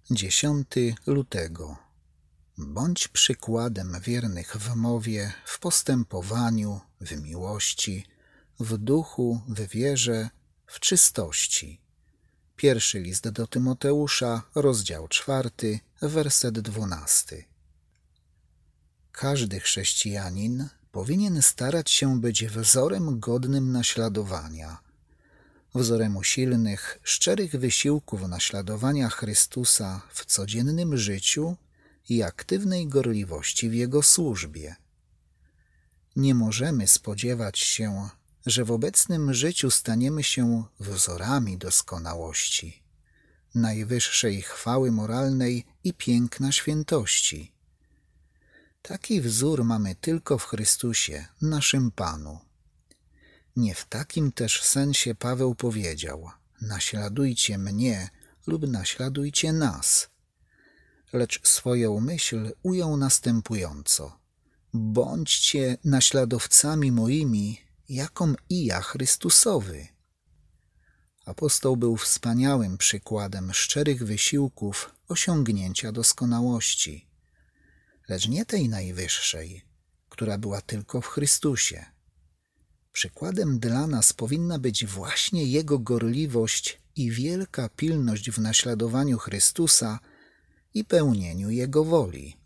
10 lutego. Bądź przykładem wiernych w mowie, w postępowaniu, w miłości, w duchu, w wierze, w czystości. Pierwszy list do Tymoteusza, rozdział 4, werset 12. Każdy chrześcijanin powinien starać się być wzorem godnym naśladowania, wzorem usilnych, szczerych wysiłków naśladowania Chrystusa w codziennym życiu i aktywnej gorliwości w Jego służbie. Nie możemy spodziewać się, że w obecnym życiu staniemy się wzorami doskonałości, najwyższej chwały moralnej i piękna świętości. Taki wzór mamy tylko w Chrystusie, naszym Panu. Nie w takim też sensie Paweł powiedział: naśladujcie mnie lub naśladujcie nas, lecz swoją myśl ujął następująco: bądźcie naśladowcami moimi, jakom i ja Chrystusowy. Apostoł był wspaniałym przykładem szczerych wysiłków osiągnięcia doskonałości, lecz nie tej najwyższej, która była tylko w Chrystusie. Przykładem dla nas powinna być właśnie Jego gorliwość i wielka pilność w naśladowaniu Chrystusa i pełnieniu Jego woli.